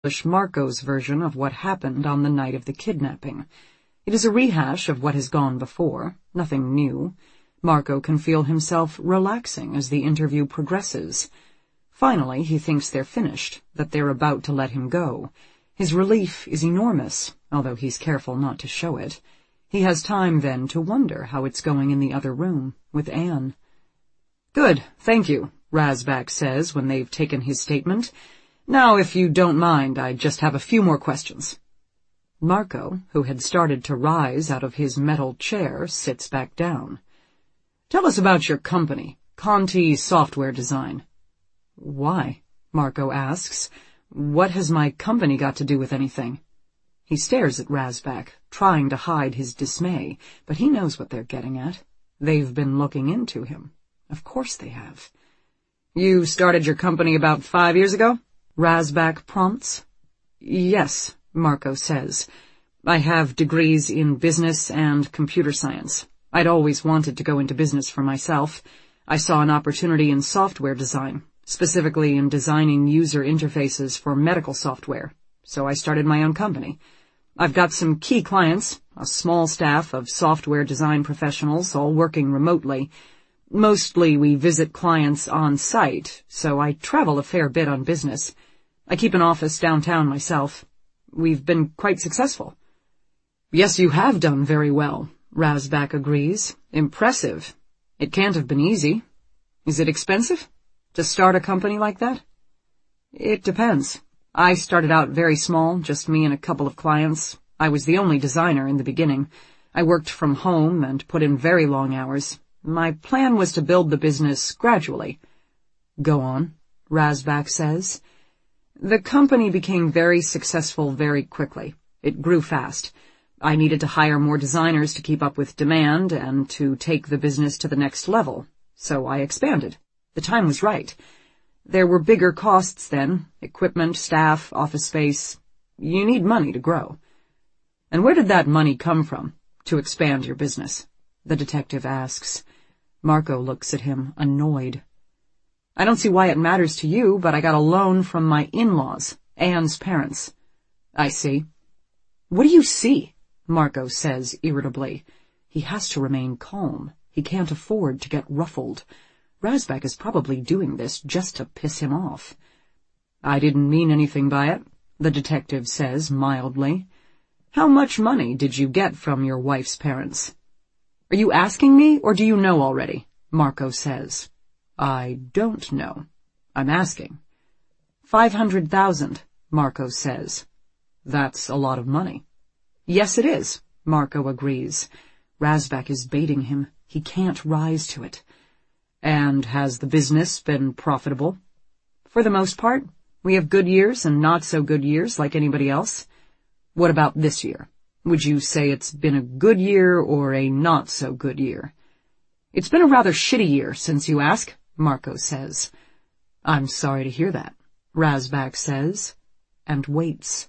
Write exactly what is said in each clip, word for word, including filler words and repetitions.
Marco's version of what happened on the night of the kidnapping. It is a rehash of what has gone before, nothing new. Marco can feel himself relaxing as the interview progresses. Finally, he thinks they're finished, that they're about to let him go. His relief is enormous, although he's careful not to show it. He has time then to wonder how it's going in the other room, with Anne. "Good, thank you," Razbak says when they've taken his statement. "Now, if you don't mind, I just have a few more questions." Marco, who had started to rise out of his metal chair, sits back down. "Tell us about your company, Conti Software Design." "Why?" Marco asks. "What has my company got to do with anything?" He stares at Razbak, trying to hide his dismay, but he knows what they're getting at. They've been looking into him. Of course they have. "You started your company about five years ago?" Razbak prompts. "Yes," Marco says. "I have degrees in business and computer science. I'd always wanted to go into business for myself. I saw an opportunity in software design, specifically in designing user interfaces for medical software, so I started my own company. I've got some key clients, a small staff of software design professionals, all working remotely. Mostly we visit clients on site, so I travel a fair bit on business. I keep an office downtown myself. We've been quite successful." "Yes, you have done very well," Razbak agrees. "Impressive. It can't have been easy. Is it expensive to start a company like that?" "It depends. I started out very small, just me and a couple of clients. I was the only designer in the beginning. I worked from home and put in very long hours. My plan was to build the business gradually." "Go on," Razbak says. "The company became very successful very quickly. It grew fast. I needed to hire more designers to keep up with demand and to take the business to the next level, so I expanded. The time was right. There were bigger costs then, equipment, staff, office space. You need money to grow." "And where did that money come from, to expand your business?" the detective asks. Marco looks at him, annoyed. "I don't see why it matters to you, but I got a loan from my in-laws, Anne's parents." "I see." "What do you see?" Marco says irritably. He has to remain calm. He can't afford to get ruffled. Razbak is probably doing this just to piss him off. "I didn't mean anything by it," the detective says mildly. "How much money did you get from your wife's parents?" "Are you asking me, or do you know already?" Marco says. "I don't know. I'm asking." Five hundred thousand, Marco says. "That's a lot of money." "Yes, it is," Marco agrees. Razbak is baiting him. He can't rise to it. "And has the business been profitable?" "For the most part. We have good years and not so good years like anybody else." "What about this year? Would you say it's been a good year or a not so good year?" "It's been a rather shitty year, since you ask," Marco says. "I'm sorry to hear that," Razbak says, and waits.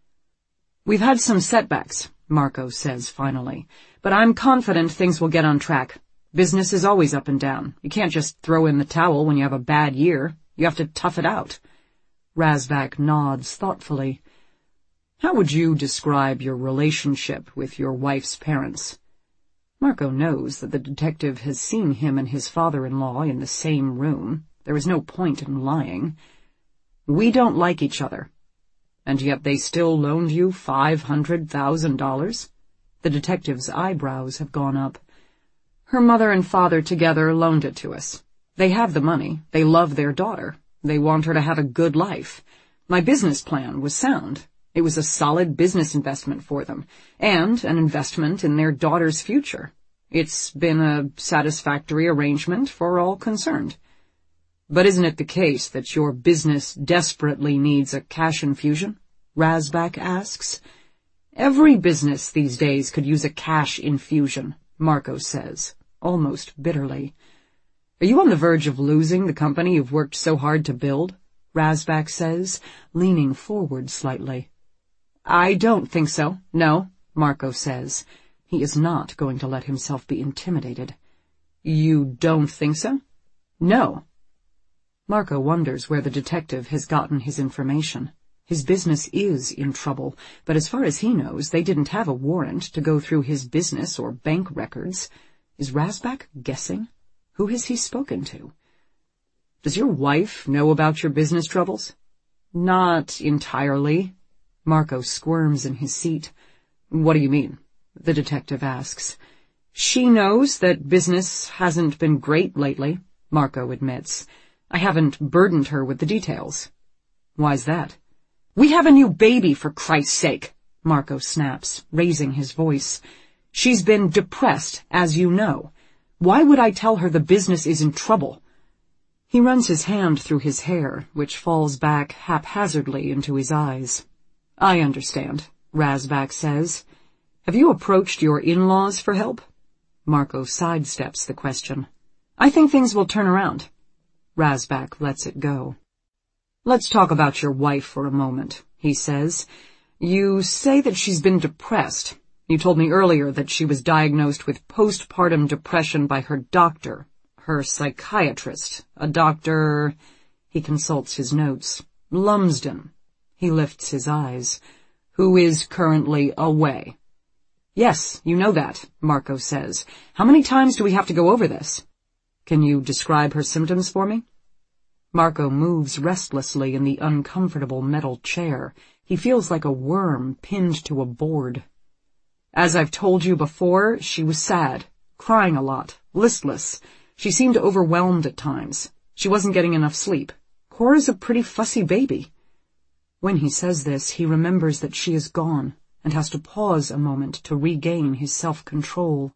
"We've had some setbacks," Marco says finally, "but I'm confident things will get on track. Business is always up and down. You can't just throw in the towel when you have a bad year. You have to tough it out." Razbak nods thoughtfully. "How would you describe your relationship with your wife's parents?" Marco knows that the detective has seen him and his father-in-law in the same room. There is no point in lying. "We don't like each other." "And yet they still loaned you five hundred thousand dollars? The detective's eyebrows have gone up. "Her mother and father together loaned it to us. They have the money. They love their daughter. They want her to have a good life. My business plan was sound. It was a solid business investment for them, and an investment in their daughter's future. It's been a satisfactory arrangement for all concerned." "But isn't it the case that your business desperately needs a cash infusion?" Razbak asks. "Every business these days could use a cash infusion," Marco says, almost bitterly. "Are you on the verge of losing the company you've worked so hard to build?" Razbak says, leaning forward slightly. "I don't think so, no," Marco says. He is not going to let himself be intimidated. "You don't think so?" "No." Marco wonders where the detective has gotten his information. His business is in trouble, but as far as he knows, they didn't have a warrant to go through his business or bank records. Is Rasbach guessing? Who has he spoken to? Does your wife know about your business troubles? Not entirely. Marco squirms in his seat. What do you mean? The detective asks. She knows that business hasn't been great lately, Marco admits. I haven't burdened her with the details. Why's that? We have a new baby, for Christ's sake, Marco snaps, raising his voice. She's been depressed, as you know. Why would I tell her the business is in trouble? He runs his hand through his hair, which falls back haphazardly into his eyes. I understand, Rasbach says. Have you approached your in-laws for help? Marco sidesteps the question. I think things will turn around. Rasbach lets it go. Let's talk about your wife for a moment, he says. You say that she's been depressed. You told me earlier that she was diagnosed with postpartum depression by her doctor, her psychiatrist, a doctor... He consults his notes. Lumsden. He lifts his eyes. Who is currently away. Yes, you know that, Marco says. How many times do we have to go over this? Can you describe her symptoms for me? Marco moves restlessly in the uncomfortable metal chair. He feels like a worm pinned to a board. As I've told you before, she was sad, crying a lot, listless. She seemed overwhelmed at times. She wasn't getting enough sleep. Cora's a pretty fussy baby. When he says this, he remembers that she is gone and has to pause a moment to regain his self-control.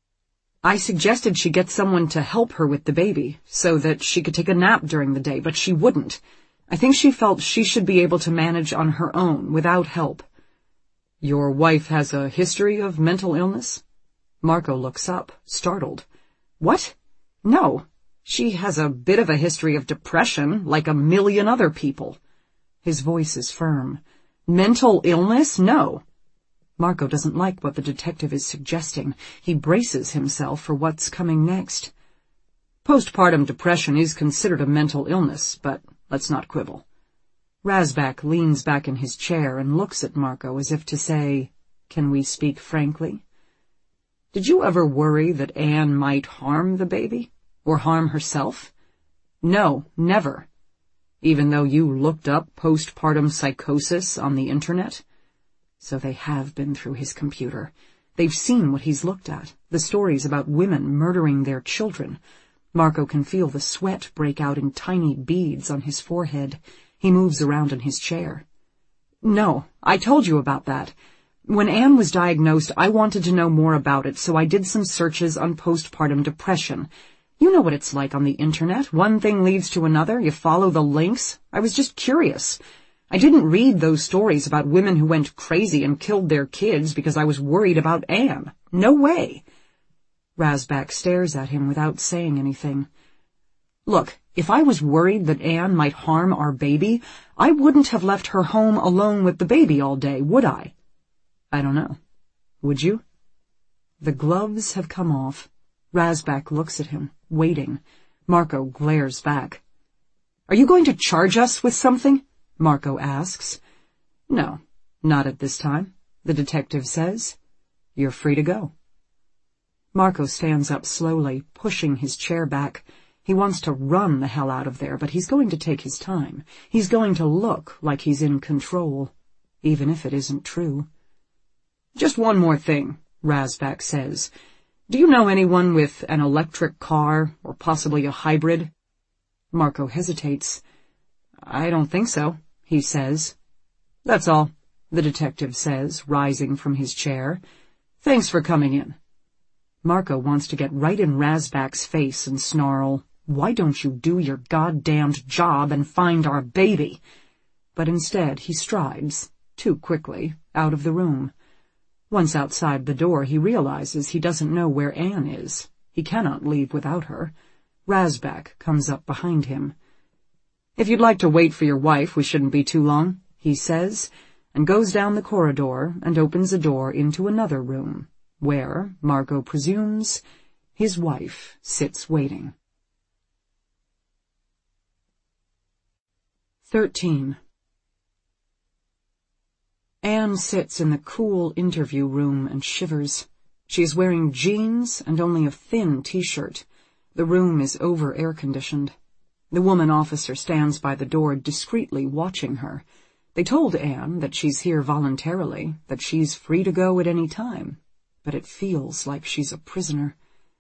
I suggested she get someone to help her with the baby, so that she could take a nap during the day, but she wouldn't. I think she felt she should be able to manage on her own, without help. Your wife has a history of mental illness? Marco looks up, startled. What? No. She has a bit of a history of depression, like a million other people. His voice is firm. Mental illness? No. Marco doesn't like what the detective is suggesting. He braces himself for what's coming next. Postpartum depression is considered a mental illness, but let's not quibble. Rasbach leans back in his chair and looks at Marco as if to say, Can we speak frankly? Did you ever worry that Anne might harm the baby? Or harm herself? No, never. Even though you looked up postpartum psychosis on the internet? So they have been through his computer. They've seen what he's looked at, the stories about women murdering their children. Marco can feel the sweat break out in tiny beads on his forehead. He moves around in his chair. No, I told you about that. When Anne was diagnosed, I wanted to know more about it, so I did some searches on postpartum depression. You know what it's like on the internet. One thing leads to another. You follow the links. I was just curious. I didn't read those stories about women who went crazy and killed their kids because I was worried about Anne. No way. Rasbach stares at him without saying anything. Look, if I was worried that Anne might harm our baby, I wouldn't have left her home alone with the baby all day, would I? I don't know. Would you? The gloves have come off. Rasbach looks at him, waiting. Marco glares back. Are you going to charge us with something? Marco asks. No, not at this time, the detective says. You're free to go. Marco stands up slowly, pushing his chair back. He wants to run the hell out of there, but he's going to take his time. He's going to look like he's in control, even if it isn't true. Just one more thing, Rasbach says. Do you know anyone with an electric car, or possibly a hybrid? Marco hesitates. I don't think so, he says. That's all, the detective says, rising from his chair. Thanks for coming in. Marco wants to get right in Rasbach's face and snarl, Why don't you do your goddamned job and find our baby? But instead he strides, too quickly, out of the room. Once outside the door, he realizes he doesn't know where Anne is. He cannot leave without her. Rasbach comes up behind him. If you'd like to wait for your wife, we shouldn't be too long, he says, and goes down the corridor and opens a door into another room, where, Marco presumes, his wife sits waiting. Thirteen. Anne sits in the cool interview room and shivers. She is wearing jeans and only a thin t-shirt. The room is over-air-conditioned. The woman officer stands by the door discreetly watching her. They told Anne that she's here voluntarily, that she's free to go at any time, but it feels like she's a prisoner.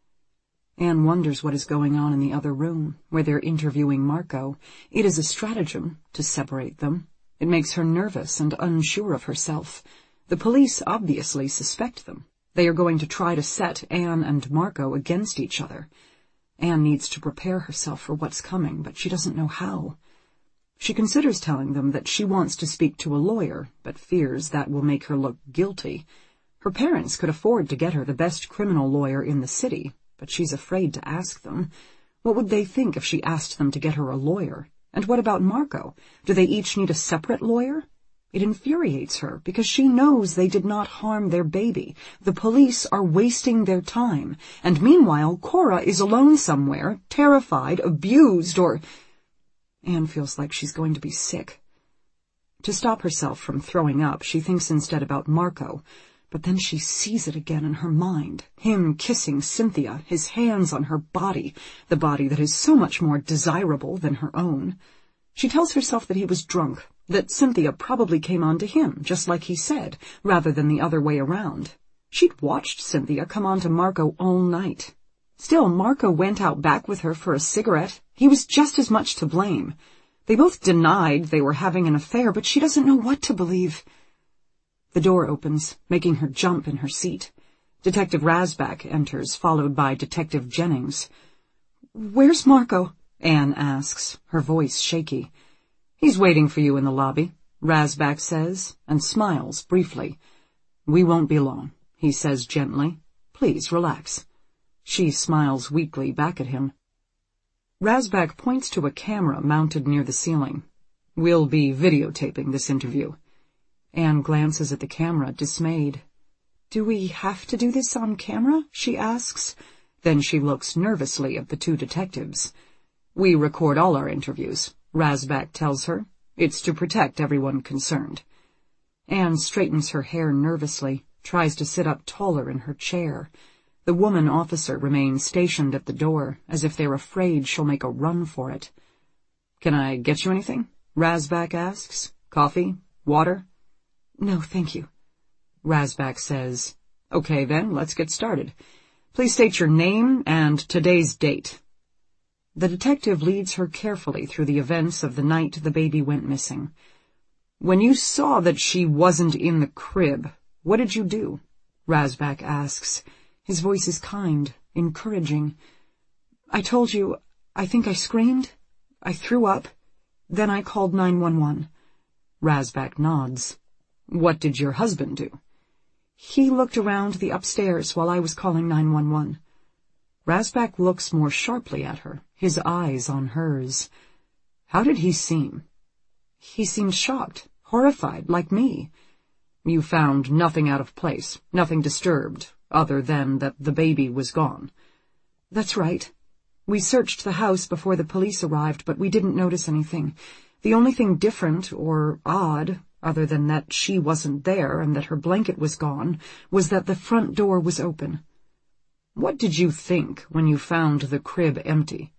Anne wonders what is going on in the other room, where they're interviewing Marco. It is a stratagem to separate them. It makes her nervous and unsure of herself. The police obviously suspect them. They are going to try to set Anne and Marco against each other. Anne needs to prepare herself for what's coming, but she doesn't know how. She considers telling them that she wants to speak to a lawyer, but fears that will make her look guilty. Her parents could afford to get her the best criminal lawyer in the city, but she's afraid to ask them. What would they think if she asked them to get her a lawyer? And what about Marco? Do they each need a separate lawyer? It infuriates her because she knows they did not harm their baby. The police are wasting their time, and meanwhile Cora is alone somewhere, terrified, abused, or... Anne feels like she's going to be sick. To stop herself from throwing up, she thinks instead about Marco, but then she sees it again in her mind. Him kissing Cynthia, his hands on her body, the body that is so much more desirable than her own. She tells herself that he was drunk, that Cynthia probably came on to him, just like he said, rather than the other way around. She'd watched Cynthia come on to Marco all night. Still, Marco went out back with her for a cigarette. He was just as much to blame. They both denied they were having an affair, but she doesn't know what to believe. The door opens, making her jump in her seat. Detective Rasbach enters, followed by Detective Jennings. "Where's Marco?" Anne asks, her voice shaky. "He's waiting for you in the lobby," Rasbach says, and smiles briefly. "We won't be long," he says gently. "Please relax." She smiles weakly back at him. Rasbach points to a camera mounted near the ceiling. "We'll be videotaping this interview." Anne glances at the camera, dismayed. "Do we have to do this on camera?" she asks. Then she looks nervously at the two detectives. "We record all our interviews," Rasbach tells her. "It's to protect everyone concerned." Anne straightens her hair nervously, tries to sit up taller in her chair. The woman officer remains stationed at the door, as if they're afraid she'll make a run for it. "Can I get you anything?" Rasbach asks. "Coffee? Water?" "No, thank you," Rasbach says. "Okay, then, let's get started. Please state your name and today's date." The detective leads her carefully through the events of the night the baby went missing. "When you saw that she wasn't in the crib, what did you do?" Rasbach asks. His voice is kind, encouraging. "I told you, I think I screamed. I threw up. Then I called nine one one. Rasbach nods. "What did your husband do?" "He looked around the upstairs while I was calling nine one one. Rasbach looks more sharply at her, his eyes on hers. "How did he seem?" "He seemed shocked, horrified, like me." "You found nothing out of place, nothing disturbed, other than that the baby was gone?" "That's right. We searched the house before the police arrived, but we didn't notice anything. The only thing different or odd, other than that she wasn't there and that her blanket was gone, was that the front door was open." "What did you think when you found the crib empty?"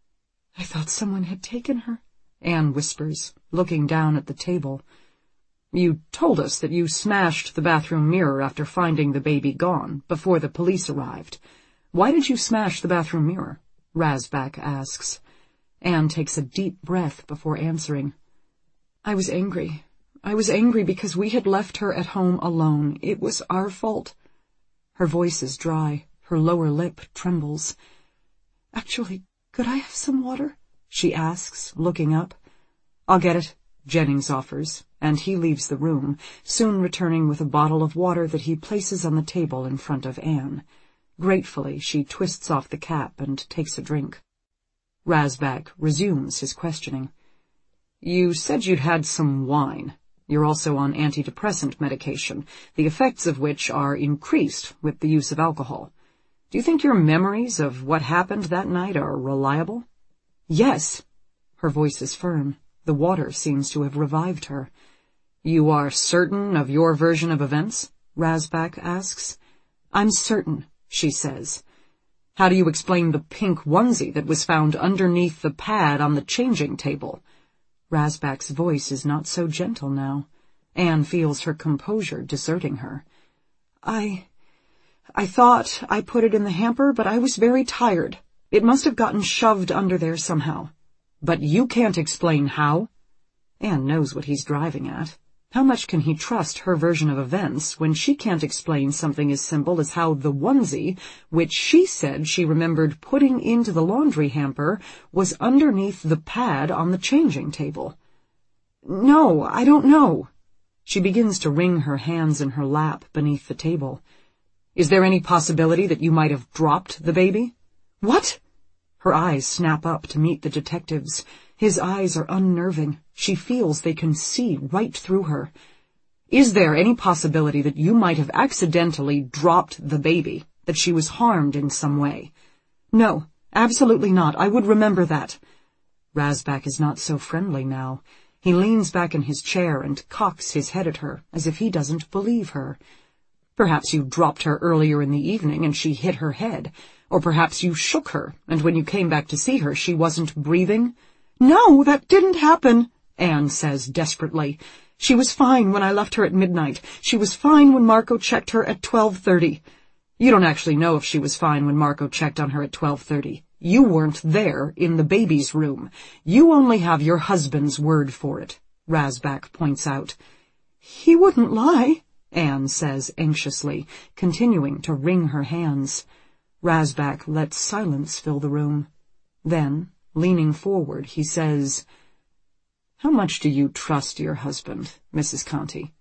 "I thought someone had taken her," Anne whispers, looking down at the table. "You told us that you smashed the bathroom mirror after finding the baby gone, before the police arrived. Why did you smash the bathroom mirror?" Rasbach asks. Anne takes a deep breath before answering. "I was angry. I was angry because we had left her at home alone. It was our fault." Her voice is dry. Her lower lip trembles. "Actually, could I have some water?" she asks, looking up. "I'll get it," Jennings offers, and he leaves the room, soon returning with a bottle of water that he places on the table in front of Anne. Gratefully, she twists off the cap and takes a drink. Rasbach resumes his questioning. "You said you'd had some wine. You're also on antidepressant medication, the effects of which are increased with the use of alcohol. Do you think your memories of what happened that night are reliable?" "Yes." Her voice is firm. The water seems to have revived her. You are certain of your version of events? Razbak asks. I'm certain, she says. How do you explain the pink onesie that was found underneath the pad on the changing table? Razbak's voice is not so gentle now. Anne feels her composure deserting her. I... I thought I put it in the hamper, but I was very tired. It must have gotten shoved under there somehow. But you can't explain how? Anne knows what he's driving at. How much can he trust her version of events when she can't explain something as simple as how the onesie, which she said she remembered putting into the laundry hamper, was underneath the pad on the changing table? No, I don't know. She begins to wring her hands in her lap beneath the table. Is there any possibility that you might have dropped the baby? What? Her eyes snap up to meet the detective's. His eyes are unnerving. She feels they can see right through her. Is there any possibility that you might have accidentally dropped the baby, that she was harmed in some way? No, absolutely not. I would remember that. Razbak is not so friendly now. He leans back in his chair and cocks his head at her, as if he doesn't believe her. Perhaps you dropped her earlier in the evening and she hit her head. Or perhaps you shook her, and when you came back to see her, she wasn't breathing. No, that didn't happen, Anne says desperately. She was fine when I left her at midnight. She was fine when Marco checked her at twelve thirty. You don't actually know if she was fine when Marco checked on her at twelve thirty. You weren't there in the baby's room. You only have your husband's word for it, Razbak points out. He wouldn't lie, Anne says anxiously, continuing to wring her hands. Razbak lets silence fill the room. Then, leaning forward, he says, How much do you trust your husband, Missus Conti?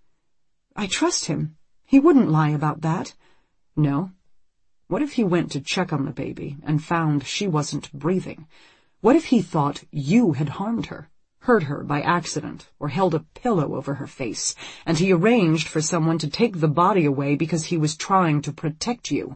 I trust him. He wouldn't lie about that. No? What if he went to check on the baby and found she wasn't breathing? What if he thought you had harmed her, hurt her by accident, or held a pillow over her face, and he arranged for someone to take the body away because he was trying to protect you?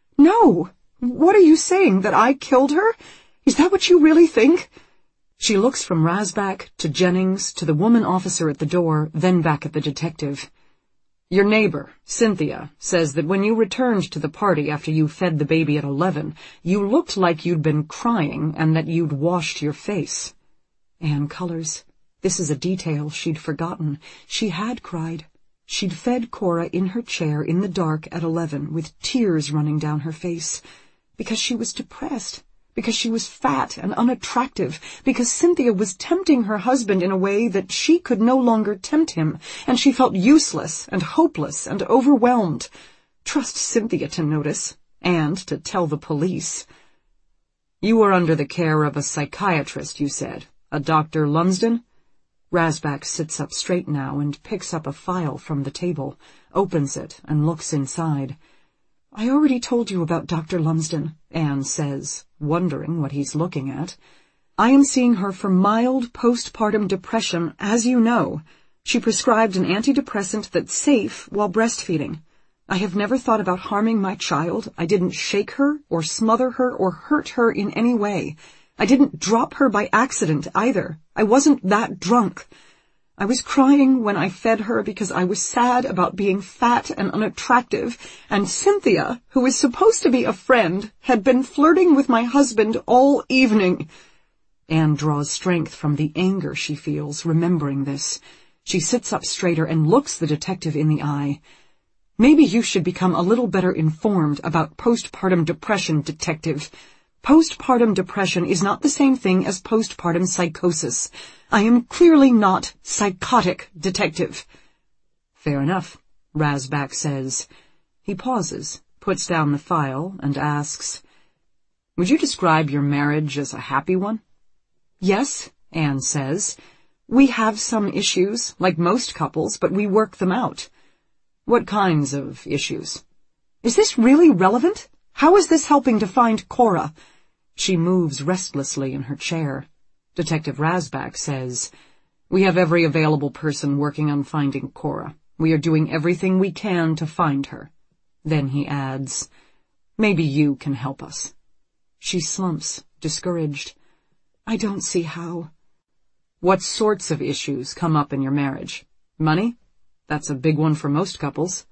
No! What are you saying, that I killed her? Is that what you really think? She looks from Razbak to Jennings to the woman officer at the door, then back at the detective. Your neighbor, Cynthia, says that when you returned to the party after you fed the baby at eleven, you looked like you'd been crying and that you'd washed your face. Anne colors. This is a detail she'd forgotten. She had cried. She'd fed Cora in her chair in the dark at eleven, with tears running down her face. Because she was depressed. Because she was fat and unattractive, because Cynthia was tempting her husband in a way that she could no longer tempt him, and she felt useless and hopeless and overwhelmed. Trust Cynthia to notice, and to tell the police. You were under the care of a psychiatrist, you said, a Doctor Lunsden? Razbak sits up straight now and picks up a file from the table, opens it, and looks inside. I already told you about Doctor Lumsden, Anne says, wondering what he's looking at. I am seeing her for mild postpartum depression, as you know. She prescribed an antidepressant that's safe while breastfeeding. I have never thought about harming my child. I didn't shake her or smother her or hurt her in any way. I didn't drop her by accident either. I wasn't that drunk. I was crying when I fed her because I was sad about being fat and unattractive, and Cynthia, who is supposed to be a friend, had been flirting with my husband all evening. Anne draws strength from the anger she feels, remembering this. She sits up straighter and looks the detective in the eye. Maybe you should become a little better informed about postpartum depression, detective. Postpartum depression is not the same thing as postpartum psychosis. I am clearly not psychotic, detective. Fair enough, Razbak says. He pauses, puts down the file, and asks, Would you describe your marriage as a happy one? Yes, Anne says. We have some issues, like most couples, but we work them out. What kinds of issues? Is this really relevant? How is this helping to find Cora? She moves restlessly in her chair. Detective Razbak says, We have every available person working on finding Cora. We are doing everything we can to find her. Then he adds, Maybe you can help us. She slumps, discouraged. I don't see how. What sorts of issues come up in your marriage? Money? That's a big one for most couples.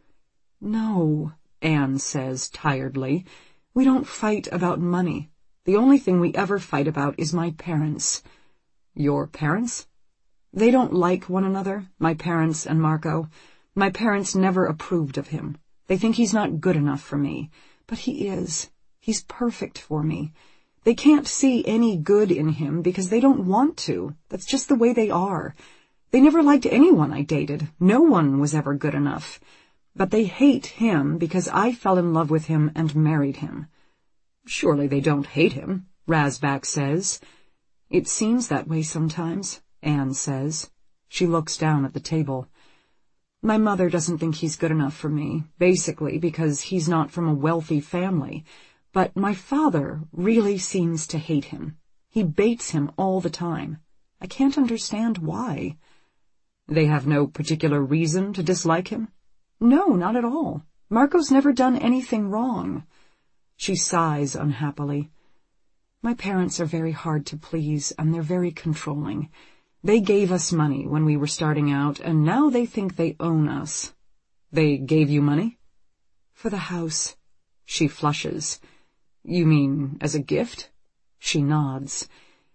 No, Anne says tiredly. We don't fight about money. The only thing we ever fight about is my parents. Your parents? They don't like one another, my parents and Marco. My parents never approved of him. They think he's not good enough for me. But he is. He's perfect for me. They can't see any good in him because they don't want to. That's just the way they are. They never liked anyone I dated. No one was ever good enough. But they hate him because I fell in love with him and married him. Surely they don't hate him, Razbak says. It seems that way sometimes, Anne says. She looks down at the table. My mother doesn't think he's good enough for me, basically because he's not from a wealthy family. But my father really seems to hate him. He baits him all the time. I can't understand why. They have no particular reason to dislike him? No, not at all. Marco's never done anything wrong. She sighs unhappily. My parents are very hard to please, and they're very controlling. They gave us money when we were starting out, and now they think they own us. They gave you money? For the house. She flushes. You mean as a gift? She nods.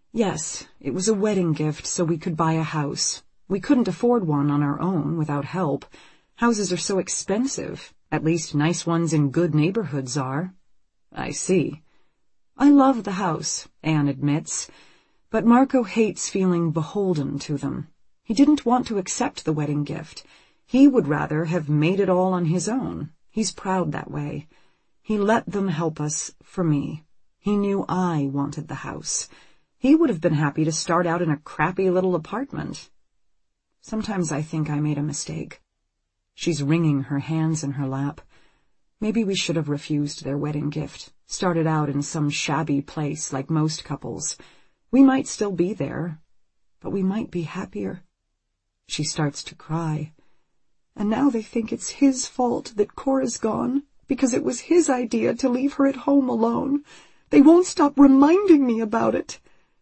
Yes, it was a wedding gift so we could buy a house. We couldn't afford one on our own without help. Houses are so expensive. At least nice ones in good neighborhoods are. I see. I love the house, Anne admits, but Marco hates feeling beholden to them. He didn't want to accept the wedding gift. He would rather have made it all on his own. He's proud that way. He let them help us for me. He knew I wanted the house. He would have been happy to start out in a crappy little apartment. Sometimes I think I made a mistake. She's wringing her hands in her lap. Maybe we should have refused their wedding gift, started out in some shabby place like most couples. We might still be there, but we might be happier. She starts to cry. And now they think it's his fault that Cora's gone, because it was his idea to leave her at home alone. They won't stop reminding me about it.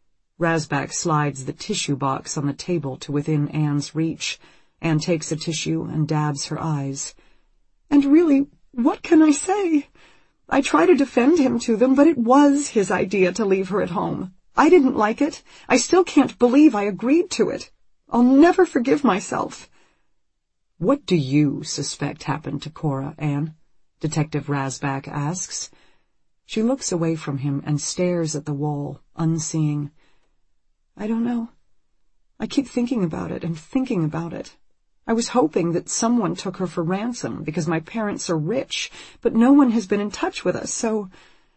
Razbak slides the tissue box on the table to within Anne's reach. Anne takes a tissue and dabs her eyes. And really, what can I say? I try to defend him to them, but it was his idea to leave her at home. I didn't like it. I still can't believe I agreed to it. I'll never forgive myself. What do you suspect happened to Cora, Anne? Detective Razbak asks. She looks away from him and stares at the wall, unseeing. I don't know. I keep thinking about it and thinking about it. I was hoping that someone took her for ransom because my parents are rich, but no one has been in touch with us, so...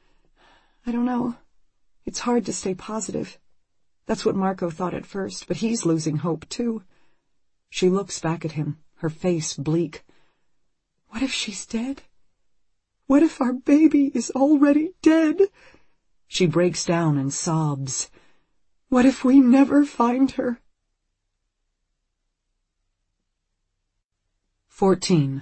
I don't know. It's hard to stay positive. That's what Marco thought at first, but he's losing hope, too. She looks back at him, her face bleak. What if she's dead? What if our baby is already dead? She breaks down and sobs. What if we never find her? Fourteen.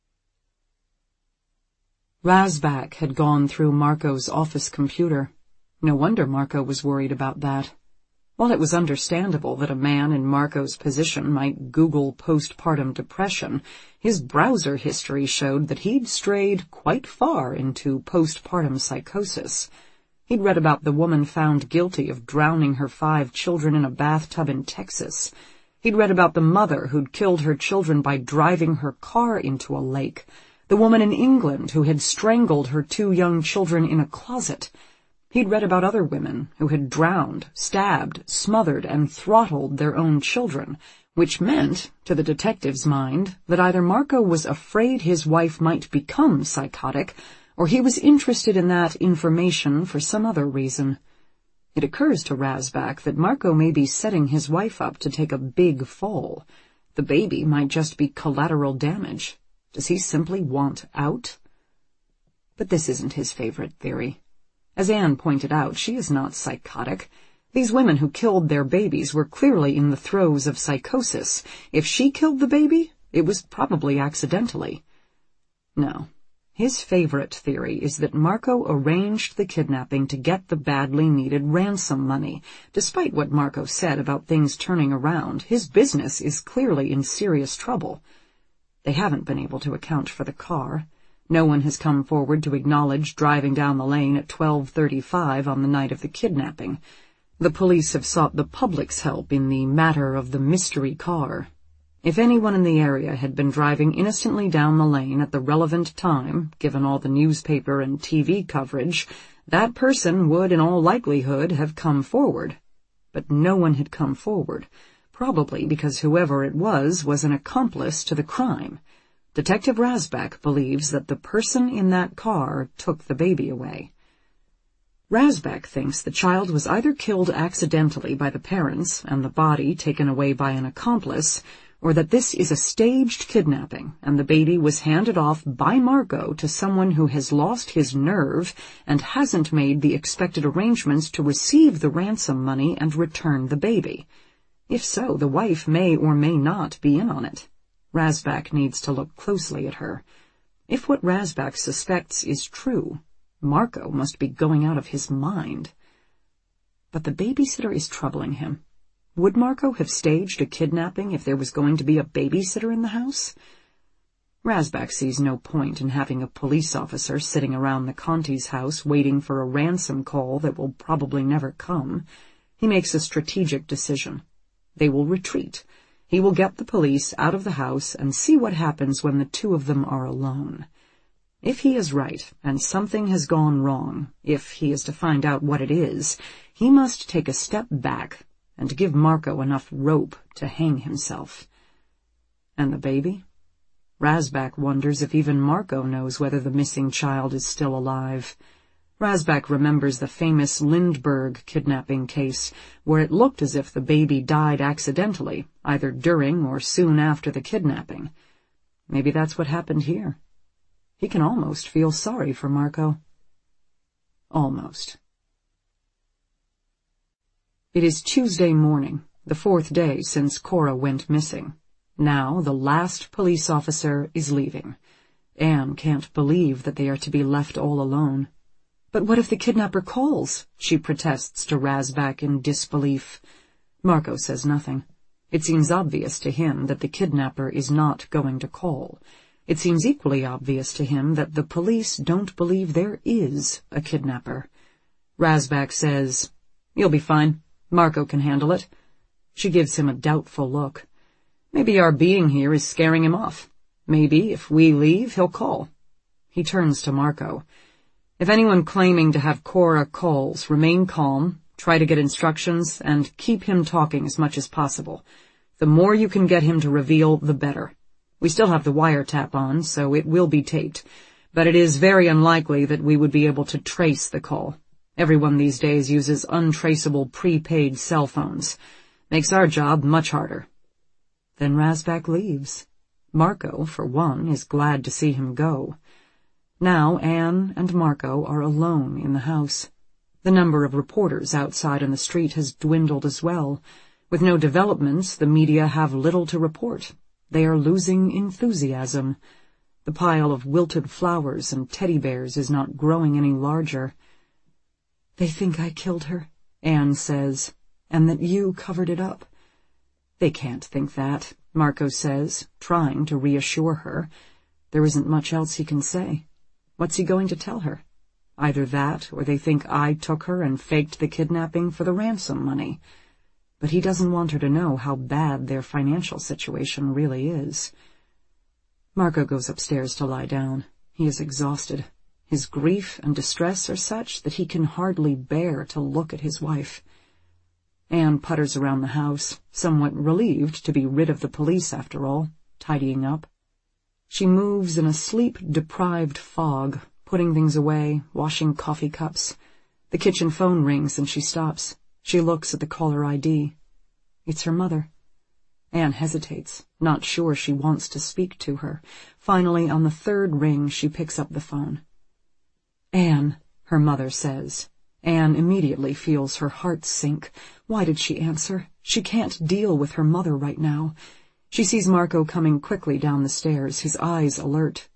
Razbak had gone through Marco's office computer. No wonder Marco was worried about that. While it was understandable that a man in Marco's position might Google postpartum depression, his browser history showed that he'd strayed quite far into postpartum psychosis. He'd read about the woman found guilty of drowning her five children in a bathtub in Texas. He'd read about the mother who'd killed her children by driving her car into a lake, the woman in England who had strangled her two young children in a closet. He'd read about other women who had drowned, stabbed, smothered, and throttled their own children, which meant, to the detective's mind, that either Marco was afraid his wife might become psychotic, or he was interested in that information for some other reason. It occurs to Razbak that Marco may be setting his wife up to take a big fall. The baby might just be collateral damage. Does he simply want out? But this isn't his favorite theory. As Anne pointed out, she is not psychotic. These women who killed their babies were clearly in the throes of psychosis. If she killed the baby, it was probably accidentally. No, His favorite theory is that Marco arranged the kidnapping to get the badly needed ransom money. Despite what Marco said about things turning around, his business is clearly in serious trouble. They haven't been able to account for the car. No one has come forward to acknowledge driving down the lane at twelve thirty-five on the night of the kidnapping. The police have sought the public's help in the matter of the mystery car. If anyone in the area had been driving innocently down the lane at the relevant time, given all the newspaper and T V coverage, that person would in all likelihood have come forward. But no one had come forward, probably because whoever it was was an accomplice to the crime. Detective Rasbach believes that the person in that car took the baby away. Rasbach thinks the child was either killed accidentally by the parents and the body taken away by an accomplice, or that this is a staged kidnapping and the baby was handed off by Marco to someone who has lost his nerve and hasn't made the expected arrangements to receive the ransom money and return the baby. If so, the wife may or may not be in on it. Rasbach needs to look closely at her. If what Rasbach suspects is true, Marco must be going out of his mind. But the babysitter is troubling him. Would Marco have staged a kidnapping if there was going to be a babysitter in the house? Rasbach sees no point in having a police officer sitting around the Conti's house waiting for a ransom call that will probably never come. He makes a strategic decision. They will retreat. He will get the police out of the house and see what happens when the two of them are alone. If he is right, and something has gone wrong, if he is to find out what it is, he must take a step back and give Marco enough rope to hang himself. And the baby? Rasbach wonders if even Marco knows whether the missing child is still alive. Rasbach remembers the famous Lindbergh kidnapping case, where it looked as if the baby died accidentally, either during or soon after the kidnapping. Maybe that's what happened here. He can almost feel sorry for Marco. Almost. It is Tuesday morning, the fourth day since Cora went missing. Now the last police officer is leaving. Anne can't believe that they are to be left all alone. But what if the kidnapper calls? She protests to Rasbach in disbelief. Marco says nothing. It seems obvious to him that the kidnapper is not going to call. It seems equally obvious to him that the police don't believe there is a kidnapper. Rasbach says, "You'll be fine. Marco can handle it." She gives him a doubtful look. Maybe our being here is scaring him off. Maybe if we leave, he'll call. He turns to Marco. If anyone claiming to have Cora calls, remain calm, try to get instructions, and keep him talking as much as possible. The more you can get him to reveal, the better. We still have the wiretap on, so it will be taped, but it is very unlikely that we would be able to trace the call. Everyone these days uses untraceable prepaid cell phones. Makes our job much harder. Then Rasbach leaves. Marco, for one, is glad to see him go. Now Anne and Marco are alone in the house. The number of reporters outside on the street has dwindled as well. With no developments, the media have little to report. They are losing enthusiasm. The pile of wilted flowers and teddy bears is not growing any larger. "They think I killed her," Anne says, "and that you covered it up." "They can't think that," Marco says, trying to reassure her. There isn't much else he can say. What's he going to tell her? Either that, or they think I took her and faked the kidnapping for the ransom money. But he doesn't want her to know how bad their financial situation really is. Marco goes upstairs to lie down. He is exhausted. His grief and distress are such that he can hardly bear to look at his wife. Anne putters around the house, somewhat relieved to be rid of the police after all, tidying up. She moves in a sleep-deprived fog, putting things away, washing coffee cups. The kitchen phone rings and she stops. She looks at the caller I D. It's her mother. Anne hesitates, not sure she wants to speak to her. Finally, on the third ring, she picks up the phone. "Anne," her mother says. Anne immediately feels her heart sink. Why did she answer? She can't deal with her mother right now. She sees Marco coming quickly down the stairs, his eyes alert.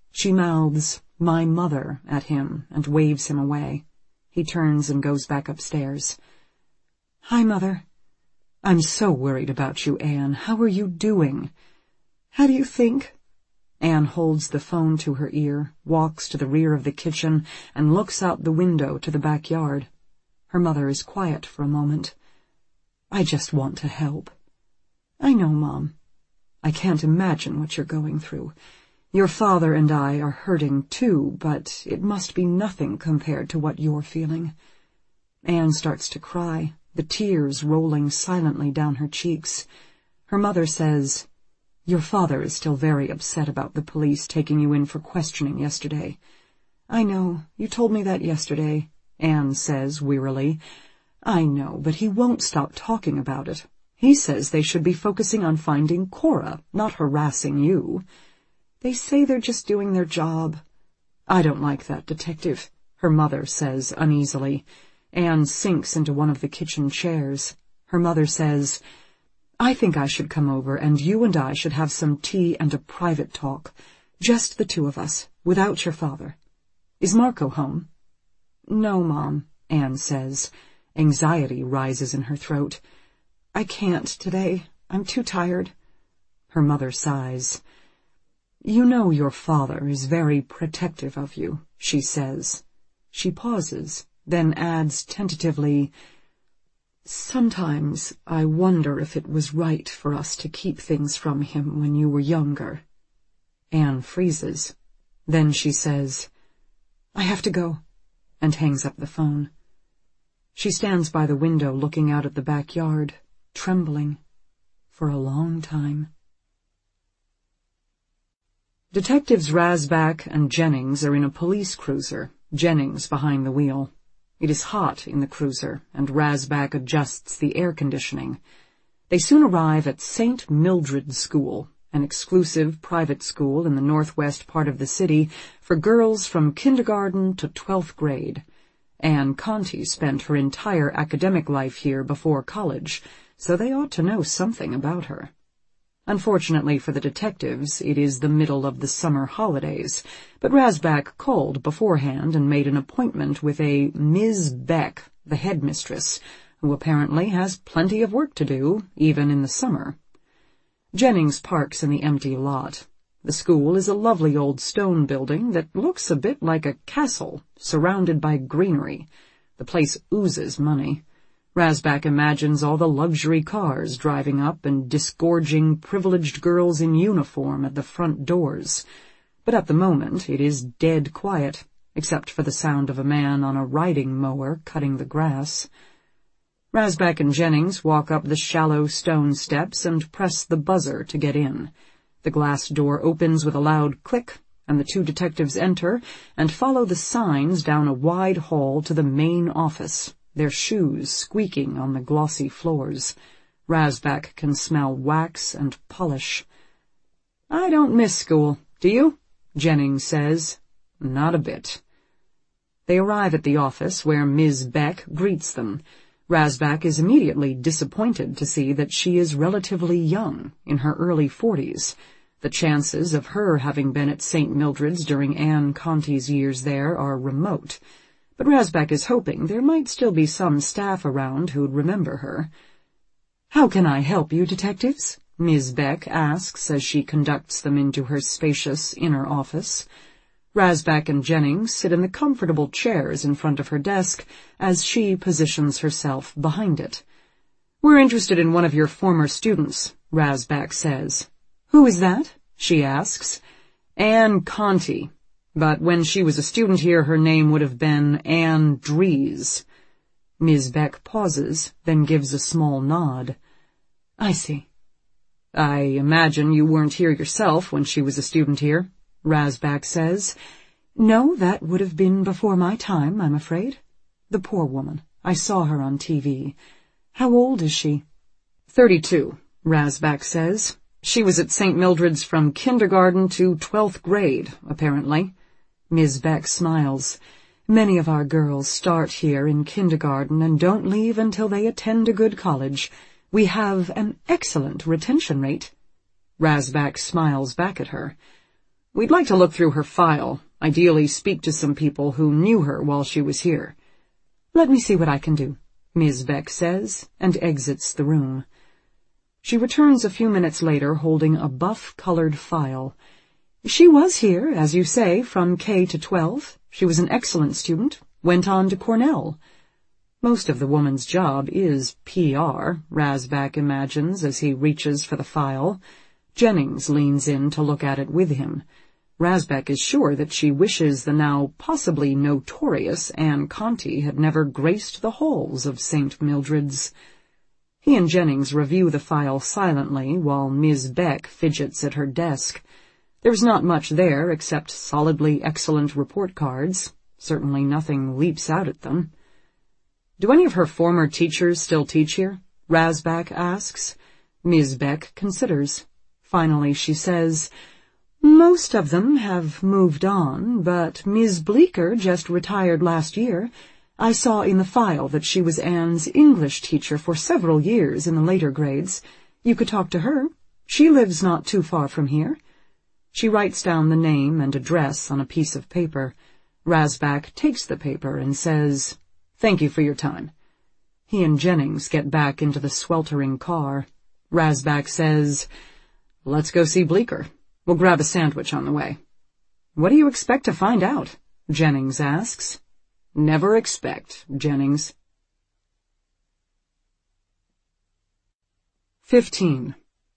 She mouths, "My mother," at him and waves him away. He turns and goes back upstairs. "Hi, Mother." "I'm so worried about you, Anne. How are you doing?" "How do you think?" Anne holds the phone to her ear, walks to the rear of the kitchen, and looks out the window to the backyard. Her mother is quiet for a moment. "I just want to help." "I know, Mom. I can't imagine what you're going through. Your father and I are hurting too, but it must be nothing compared to what you're feeling." Anne starts to cry, the tears rolling silently down her cheeks. Her mother says, "Your father is still very upset about the police taking you in for questioning yesterday." "I know. You told me that yesterday," Anne says wearily. "I know, but he won't stop talking about it. He says they should be focusing on finding Cora, not harassing you." "They say they're just doing their job." "I don't like that, Detective," her mother says uneasily. Anne sinks into one of the kitchen chairs. Her mother says, "I think I should come over, and you and I should have some tea and a private talk. Just the two of us, without your father. Is Marco home?" "No, Mom," Anne says. Anxiety rises in her throat. "I can't today. I'm too tired." Her mother sighs. "You know your father is very protective of you," she says. She pauses, then adds tentatively, "Sometimes I wonder if it was right for us to keep things from him when you were younger." Anne freezes. Then she says, "I have to go," and hangs up the phone. She stands by the window looking out at the backyard, trembling, for a long time. Detectives Rasbach and Jennings are in a police cruiser, Jennings behind the wheel. It is hot in the cruiser, and Rasbach adjusts the air conditioning. They soon arrive at Saint Mildred's School, an exclusive private school in the northwest part of the city for girls from kindergarten to twelfth grade. Anne Conti spent her entire academic life here before college, so they ought to know something about her. Unfortunately for the detectives, it is the middle of the summer holidays, but Rasbach called beforehand and made an appointment with a Miss Beck, the headmistress, who apparently has plenty of work to do, even in the summer. Jennings parks in the empty lot. The school is a lovely old stone building that looks a bit like a castle, surrounded by greenery. The place oozes money. Rasbach imagines all the luxury cars driving up and disgorging privileged girls in uniform at the front doors. But at the moment it is dead quiet, except for the sound of a man on a riding mower cutting the grass. Rasbach and Jennings walk up the shallow stone steps and press the buzzer to get in. The glass door opens with a loud click, and the two detectives enter and follow the signs down a wide hall to the main office, their shoes squeaking on the glossy floors. Rasbach can smell wax and polish. "I don't miss school, do you?" Jennings says. "Not a bit." They arrive at the office, where Miss Beck greets them. Rasbach is immediately disappointed to see that she is relatively young, in her early forties. The chances of her having been at Saint Mildred's during Anne Conti's years there are remote, but Rasbach is hoping there might still be some staff around who'd remember her. "How can I help you, detectives?" Miss Beck asks as she conducts them into her spacious inner office. Rasbach and Jennings sit in the comfortable chairs in front of her desk as she positions herself behind it. "We're interested in one of your former students," Rasbach says. "Who is that?" she asks. "Anne Conti. But when she was a student here, her name would have been Anne Dries." Miss Beck pauses, then gives a small nod. "I see." "I imagine you weren't here yourself when she was a student here," Rasbach says. "No, that would have been before my time, I'm afraid. The poor woman. I saw her on T V. How old is she?" Thirty-two, Rasbach says. "She was at Saint Mildred's from kindergarten to twelfth grade, apparently." Miss Beck smiles. "Many of our girls start here in kindergarten and don't leave until they attend a good college. We have an excellent retention rate." Rasbach smiles back at her. We'd like to look through her file, ideally speak to some people who knew her while she was here. Let me see what I can do, Miz Beck says, and exits the room. She returns a few minutes later holding a buff-colored file. She was here, as you say, from K to twelve. She was an excellent student, went on to Cornell. Most of the woman's job is P R, Rasbach imagines as he reaches for the file. Jennings leans in to look at it with him. Rasbach is sure that she wishes the now possibly notorious Anne Conti had never graced the halls of Saint Mildred's. He and Jennings review the file silently while Miz Beck fidgets at her desk. There's not much there except solidly excellent report cards. Certainly nothing leaps out at them. Do any of her former teachers still teach here? Rasbach asks. Miz Beck considers. Finally she says, Most of them have moved on, but Miz Bleecker just retired last year. I saw in the file that she was Anne's English teacher for several years in the later grades. You could talk to her. She lives not too far from here. She writes down the name and address on a piece of paper. Rasbach takes the paper and says, Thank you for your time. He and Jennings get back into the sweltering car. Rasbach says, Let's go see Bleecker. We'll grab a sandwich on the way. What do you expect to find out? Jennings asks. Never expect, Jennings. Fifteen.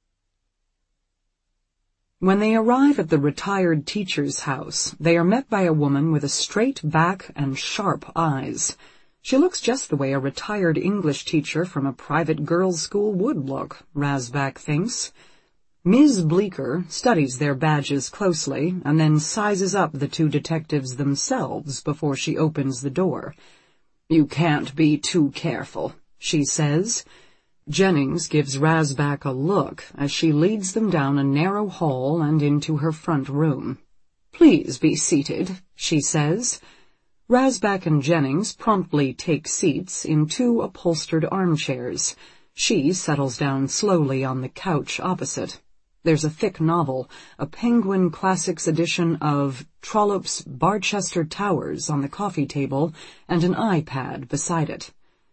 When they arrive at the retired teacher's house, they are met by a woman with a straight back and sharp eyes. She looks just the way a retired English teacher from a private girls' school would look, Rasbach thinks. Miz Bleecker studies their badges closely and then sizes up the two detectives themselves before she opens the door. You can't be too careful, she says. Jennings gives Rasbach a look as she leads them down a narrow hall and into her front room. Please be seated, she says. Rasbach and Jennings promptly take seats in two upholstered armchairs. She settles down slowly on the couch opposite. There's a thick novel, a Penguin Classics edition of Trollope's Barchester Towers on the coffee table, and an iPad beside it.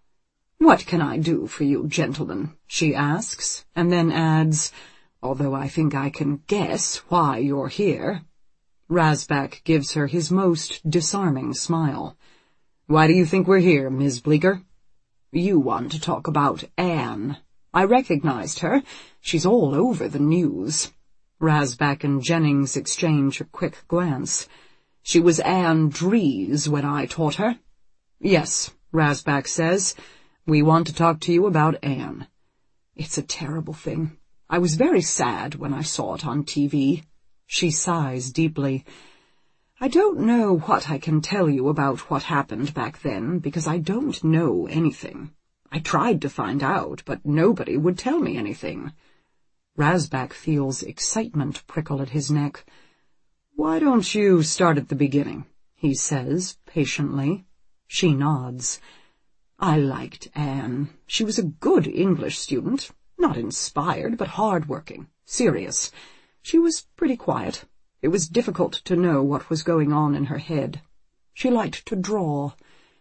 What can I do for you, gentlemen? She asks, and then adds, although I think I can guess why you're here. Rasbach gives her his most disarming smile. Why do you think we're here, Miz Bleecker? You want to talk about Anne. I recognized her. She's all over the news. Rasbach and Jennings exchange a quick glance. She was Anne Dries when I taught her. Yes, Rasbach says. We want to talk to you about Anne. It's a terrible thing. I was very sad when I saw it on T V. She sighs deeply. I don't know what I can tell you about what happened back then, because I don't know anything. I tried to find out, but nobody would tell me anything. Rasbach feels excitement prickle at his neck. Why don't you start at the beginning? He says, patiently. She nods. I liked Anne. She was a good English student, not inspired, but hard-working, serious. She was pretty quiet. It was difficult to know what was going on in her head. She liked to draw.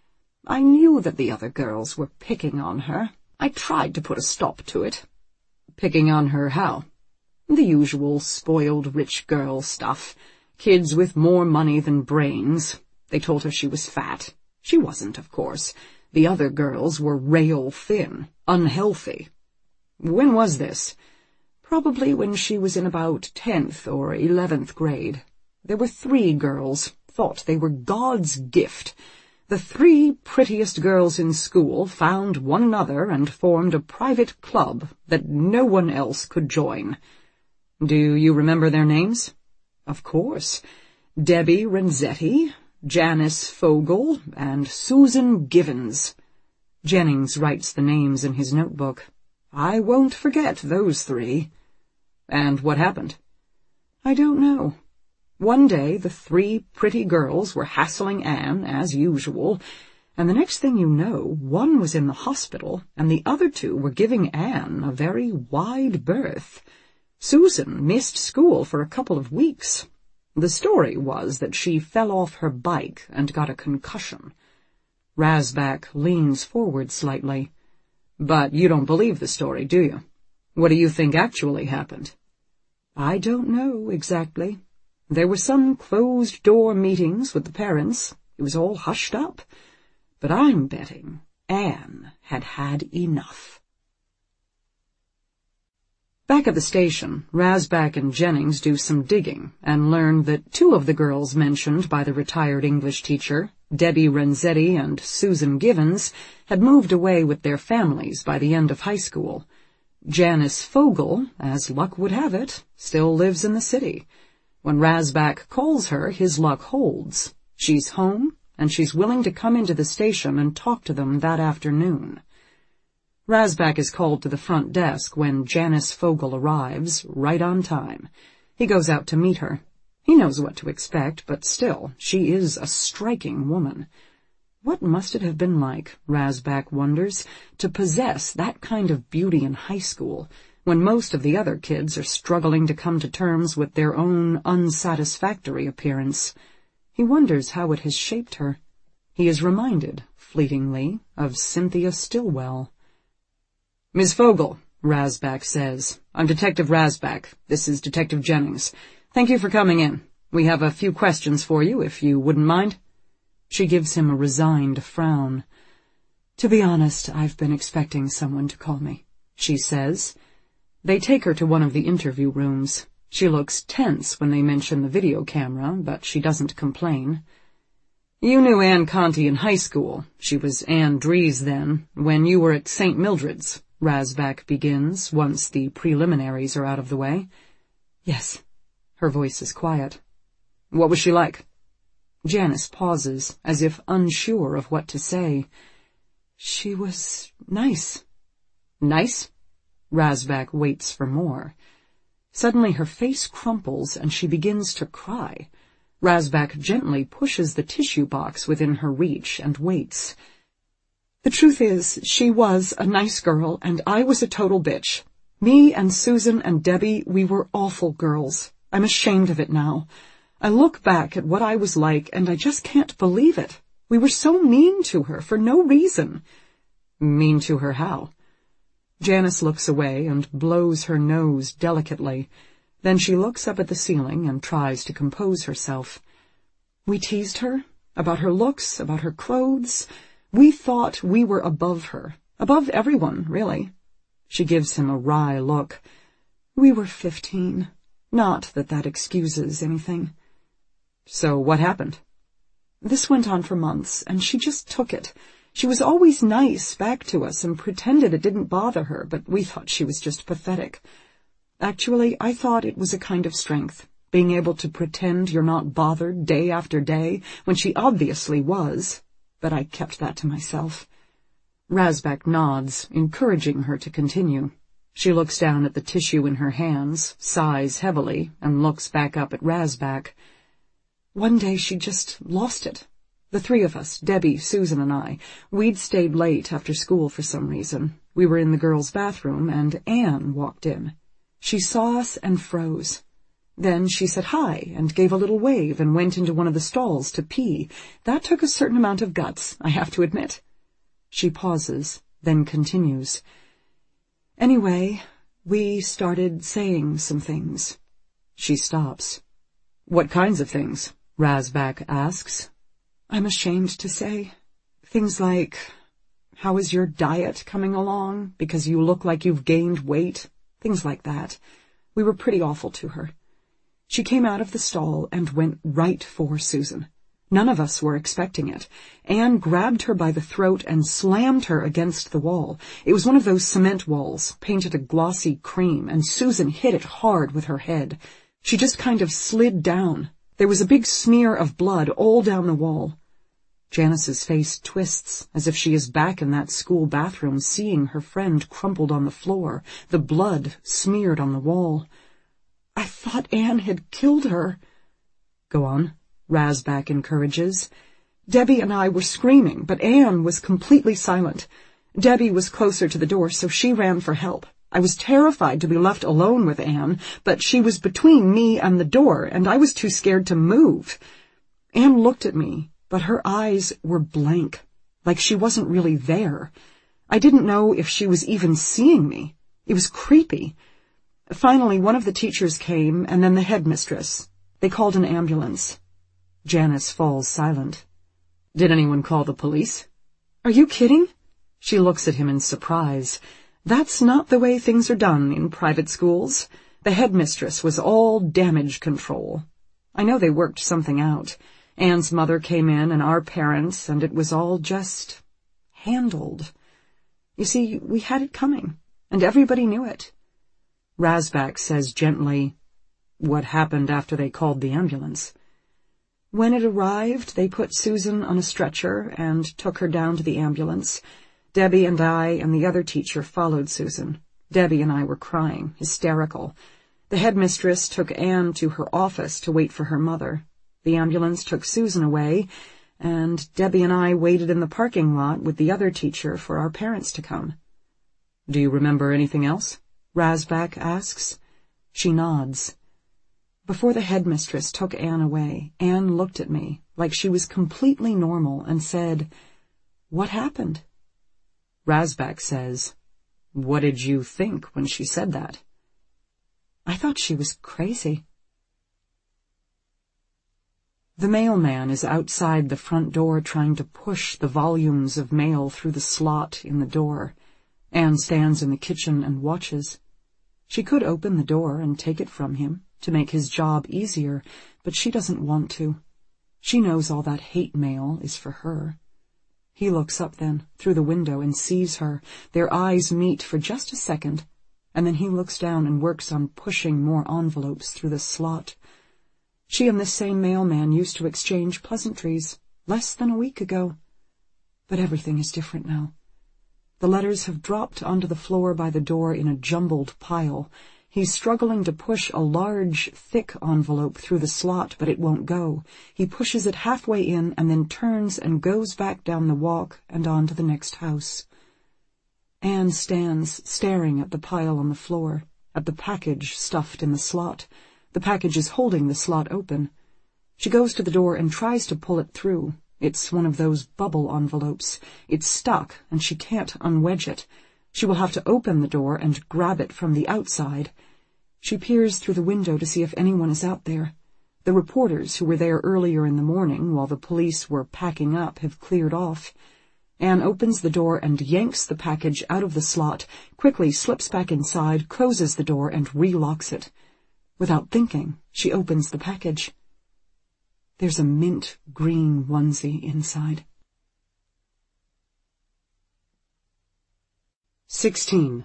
I knew that the other girls were picking on her. I tried to put a stop to it. Picking on her how? The usual spoiled rich girl stuff. Kids with more money than brains. They told her she was fat. She wasn't, of course. The other girls were rail thin, unhealthy. When was this? Probably when she was in about tenth or eleventh grade. There were three girls, thought they were God's gift. The three prettiest girls in school found one another and formed a private club that no one else could join. Do you remember their names? Of course. Debbie Renzetti, Janice Fogel, and Susan Givens. Jennings writes the names in his notebook. I won't forget those three. And what happened? I don't know. One day the three pretty girls were hassling Anne, as usual, and the next thing you know, one was in the hospital, and the other two were giving Anne a very wide berth. Susan missed school for a couple of weeks. The story was that she fell off her bike and got a concussion. Razbak leans forward slightly. But you don't believe the story, do you? What do you think actually happened? I don't know exactly. There were some closed-door meetings with the parents. It was all hushed up. But I'm betting Anne had had enough. Back at the station, Razbak and Jennings do some digging and learn that two of the girls mentioned by the retired English teacher, Debbie Renzetti and Susan Givens, had moved away with their families by the end of high school. Janice Fogel, as luck would have it, still lives in the city. When Razbak calls her, his luck holds. She's home, and she's willing to come into the station and talk to them that afternoon. Razbak is called to the front desk when Janice Fogel arrives, right on time. He goes out to meet her. He knows what to expect, but still, she is a striking woman. What must it have been like, Razbak wonders, to possess that kind of beauty in high school, when most of the other kids are struggling to come to terms with their own unsatisfactory appearance? He wonders how it has shaped her. He is reminded, fleetingly, of Cynthia Stillwell. Miss Fogel, Razbak says. I'm Detective Razbak. This is Detective Jennings. Thank you for coming in. We have a few questions for you, if you wouldn't mind. She gives him a resigned frown. To be honest, I've been expecting someone to call me, she says. They take her to one of the interview rooms. She looks tense when they mention the video camera, but she doesn't complain. You knew Anne Conti in high school. She was Anne Dries then, when you were at Saint Mildred's. Razbak begins, once the preliminaries are out of the way. Yes. Her voice is quiet. What was she like? Janice pauses, as if unsure of what to say. She was nice. Nice? Razbak waits for more. Suddenly her face crumples and she begins to cry. Razbak gently pushes the tissue box within her reach and waits. The truth is, she was a nice girl, and I was a total bitch. Me and Susan and Debbie, we were awful girls. I'm ashamed of it now. I look back at what I was like, and I just can't believe it. We were so mean to her, for no reason. Mean to her how? Janice looks away and blows her nose delicately. Then she looks up at the ceiling and tries to compose herself. We teased her, about her looks, about her clothes. We thought we were above her, above everyone, really. She gives him a wry look. We were fifteen. Not that that excuses anything. So what happened? This went on for months, and she just took it. She was always nice back to us and pretended it didn't bother her, but we thought she was just pathetic. Actually, I thought it was a kind of strength, being able to pretend you're not bothered day after day, when she obviously was. But I kept that to myself. Razbak nods, encouraging her to continue. She looks down at the tissue in her hands, sighs heavily, and looks back up at Razbak. One day she just lost it. The three of us, Debbie, Susan, and I, we'd stayed late after school for some reason. We were in the girls' bathroom, and Anne walked in. She saw us and froze. Then she said hi and gave a little wave and went into one of the stalls to pee. That took a certain amount of guts, I have to admit. She pauses, then continues. Anyway, we started saying some things. She stops. What kinds of things? Razbak asks. I'm ashamed to say. Things like, how is your diet coming along? Because you look like you've gained weight. Things like that. We were pretty awful to her. She came out of the stall and went right for Susan. None of us were expecting it. Anne grabbed her by the throat and slammed her against the wall. It was one of those cement walls, painted a glossy cream, and Susan hit it hard with her head. She just kind of slid down. There was a big smear of blood all down the wall. Janice's face twists, as if she is back in that school bathroom seeing her friend crumpled on the floor, the blood smeared on the wall. I thought Anne had killed her. Go on, Razbak encourages. Debbie and I were screaming, but Anne was completely silent. Debbie was closer to the door, so she ran for help. I was terrified to be left alone with Anne, but she was between me and the door, and I was too scared to move. Anne looked at me, but her eyes were blank, like she wasn't really there. I didn't know if she was even seeing me. It was creepy. Finally, one of the teachers came, and then the headmistress. They called an ambulance. Janice falls silent. Did anyone call the police? Are you kidding? She looks at him in surprise. That's not the way things are done in private schools. The headmistress was all damage control. I know they worked something out. Anne's mother came in and our parents, and it was all just handled. You see, we had it coming, and everybody knew it. Rasbach says gently, "What happened after they called the ambulance?" When it arrived, they put Susan on a stretcher and took her down to the ambulance. Debbie and I and the other teacher followed Susan. Debbie and I were crying, hysterical. The headmistress took Anne to her office to wait for her mother. The ambulance took Susan away, and Debbie and I waited in the parking lot with the other teacher for our parents to come. "Do you remember anything else?" Rasbach asks. She nods. Before the headmistress took Anne away, Anne looked at me like she was completely normal and said, "What happened?" Rasbach says, "What did you think when she said that?" I thought she was crazy. The mailman is outside the front door trying to push the volumes of mail through the slot in the door. Anne stands in the kitchen and watches. She could open the door and take it from him to make his job easier, but she doesn't want to. She knows all that hate mail is for her. He looks up then, through the window, and sees her. Their eyes meet for just a second, and then he looks down and works on pushing more envelopes through the slot. She and this same mailman used to exchange pleasantries less than a week ago. But everything is different now. The letters have dropped onto the floor by the door in a jumbled pile. He's struggling to push a large, thick envelope through the slot, but it won't go. He pushes it halfway in and then turns and goes back down the walk and on to the next house. Anne stands staring at the pile on the floor, at the package stuffed in the slot. The package is holding the slot open. She goes to the door and tries to pull it through. It's one of those bubble envelopes. It's stuck, and she can't unwedge it. She will have to open the door and grab it from the outside. She peers through the window to see if anyone is out there. The reporters who were there earlier in the morning while the police were packing up have cleared off. Anne opens the door and yanks the package out of the slot, quickly slips back inside, closes the door, and relocks it. Without thinking, she opens the package. There's a mint green onesie inside. Sixteen.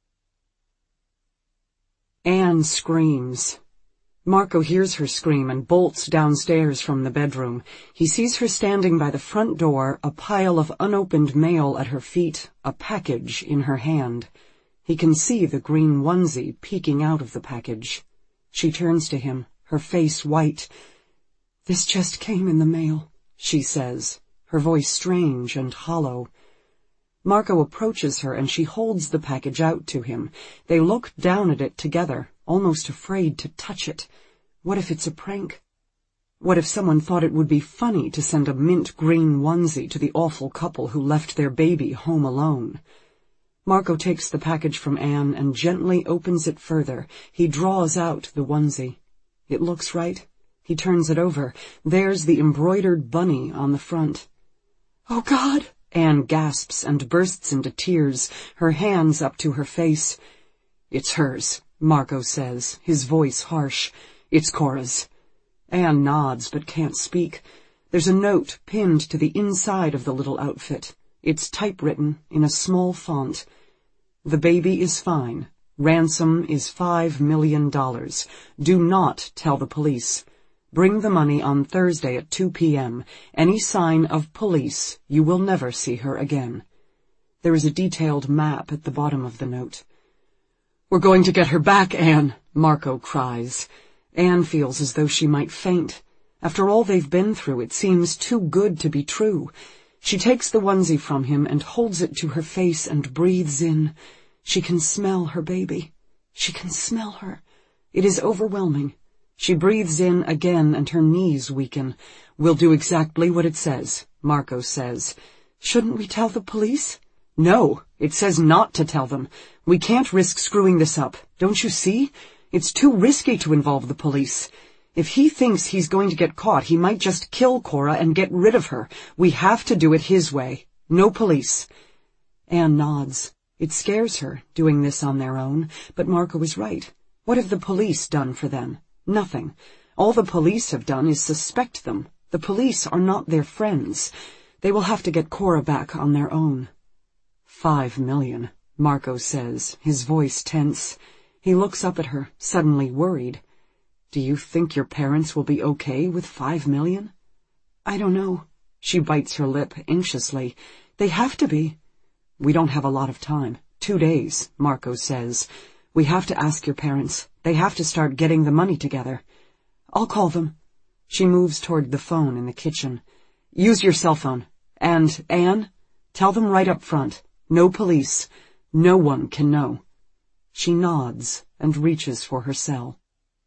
Anne screams. Marco hears her scream and bolts downstairs from the bedroom. He sees her standing by the front door, a pile of unopened mail at her feet, a package in her hand. He can see the green onesie peeking out of the package. She turns to him, her face white. "This just came in the mail," she says, her voice strange and hollow. Marco approaches her and she holds the package out to him. They look down at it together, almost afraid to touch it. What if it's a prank? What if someone thought it would be funny to send a mint green onesie to the awful couple who left their baby home alone? Marco takes the package from Anne and gently opens it further. He draws out the onesie. It looks right. He turns it over. There's the embroidered bunny on the front. "Oh, God!" Anne gasps and bursts into tears, her hands up to her face. "It's hers," Marco says, his voice harsh. "It's Cora's." Anne nods but can't speak. There's a note pinned to the inside of the little outfit. It's typewritten in a small font. "The baby is fine. Ransom is five million dollars. Do not tell the police. Bring the money on Thursday at two p.m. Any sign of police, you will never see her again." There is a detailed map at the bottom of the note. "We're going to get her back, Anne," Marco cries. Anne feels as though she might faint. After all they've been through, it seems too good to be true. She takes the onesie from him and holds it to her face and breathes in. She can smell her baby. She can smell her. It is overwhelming. She breathes in again and her knees weaken. We'll do exactly what it says, Marco says. Shouldn't we tell the police? No, it says not to tell them. We can't risk screwing this up. Don't you see? It's too risky to involve the police. If he thinks he's going to get caught, he might just kill Cora and get rid of her. We have to do it his way. No police. Anne nods. It scares her, doing this on their own, but Marco is right. What have the police done for them? Nothing. All the police have done is suspect them. The police are not their friends. They will have to get Cora back on their own. Five million, Marco says, his voice tense. He looks up at her, suddenly worried. Do you think your parents will be okay with five million? I don't know. She bites her lip anxiously. They have to be. We don't have a lot of time. Two days, Marco says. We have to ask your parents. They have to start getting the money together. I'll call them. She moves toward the phone in the kitchen. Use your cell phone. And, Anne, tell them right up front. No police. No one can know. She nods and reaches for her cell.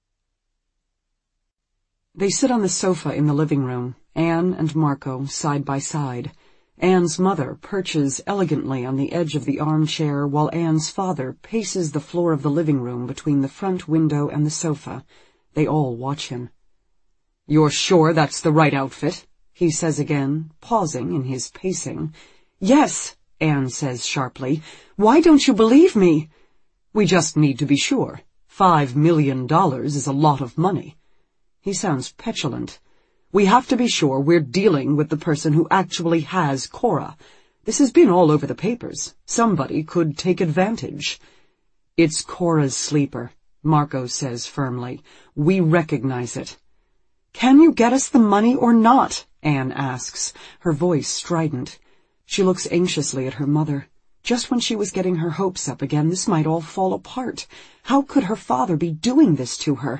They sit on the sofa in the living room, Anne and Marco side by side. Anne's mother perches elegantly on the edge of the armchair while Anne's father paces the floor of the living room between the front window and the sofa. They all watch him. You're sure that's the right outfit? He says again, pausing in his pacing. Yes, Anne says sharply. Why don't you believe me? We just need to be sure. Five million dollars is a lot of money. He sounds petulant. We have to be sure we're dealing with the person who actually has Cora. This has been all over the papers. Somebody could take advantage. It's Cora's sleeper, Marco says firmly. We recognize it. Can you get us the money or not? Anne asks, her voice strident. She looks anxiously at her mother. Just when she was getting her hopes up again, this might all fall apart. How could her father be doing this to her?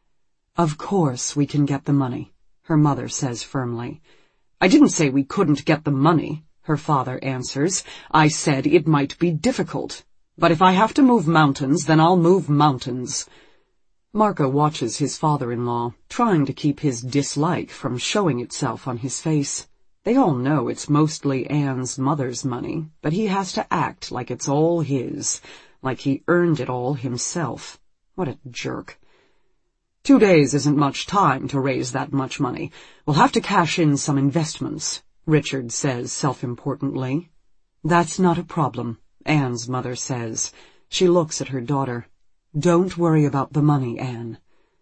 Of course we can get the money, her mother says firmly. I didn't say we couldn't get the money, her father answers. I said it might be difficult. But if I have to move mountains, then I'll move mountains. Marco watches his father-in-law, trying to keep his dislike from showing itself on his face. They all know it's mostly Anne's mother's money, but he has to act like it's all his, like he earned it all himself. What a jerk. Two days isn't much time to raise that much money. We'll have to cash in some investments, Richard says self-importantly. That's not a problem, Anne's mother says. She looks at her daughter. Don't worry about the money, Anne.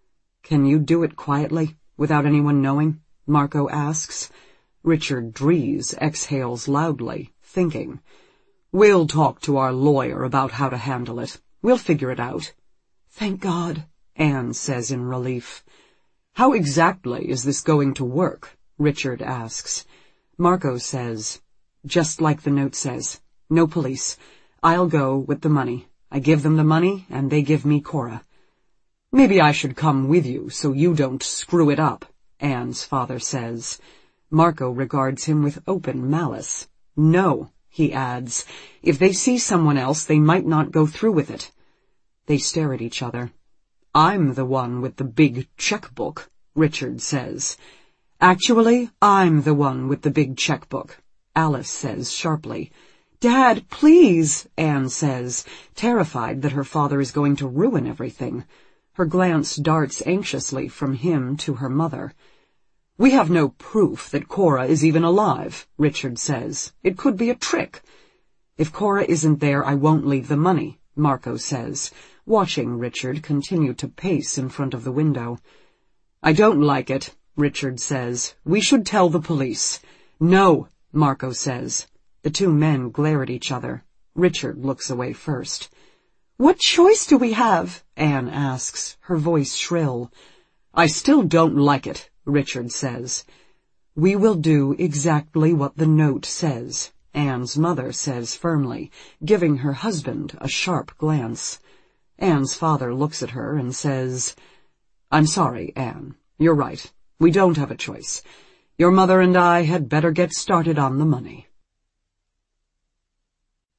Can you do it quietly, without anyone knowing? Marco asks. Richard Dries exhales loudly, thinking. We'll talk to our lawyer about how to handle it. We'll figure it out. Thank God, Anne says in relief. How exactly is this going to work? Richard asks. Marco says, just like the note says, no police. I'll go with the money. I give them the money, and they give me Cora. Maybe I should come with you so you don't screw it up, Anne's father says. Marco regards him with open malice. No, he adds. If they see someone else, they might not go through with it. They stare at each other. I'm the one with the big checkbook, Richard says. Actually, I'm the one with the big checkbook, Alice says sharply. Dad, please, Anne says, terrified that her father is going to ruin everything. Her glance darts anxiously from him to her mother. We have no proof that Cora is even alive, Richard says. It could be a trick. If Cora isn't there, I won't leave the money, Marco says, watching Richard continue to pace in front of the window. I don't like it, Richard says. We should tell the police. No, Marco says. The two men glare at each other. Richard looks away first. What choice do we have? Anne asks, her voice shrill. I still don't like it, Richard says. We will do exactly what the note says, Anne's mother says firmly, giving her husband a sharp glance. Anne's father looks at her and says, I'm sorry, Anne. You're right. We don't have a choice. Your mother and I had better get started on the money.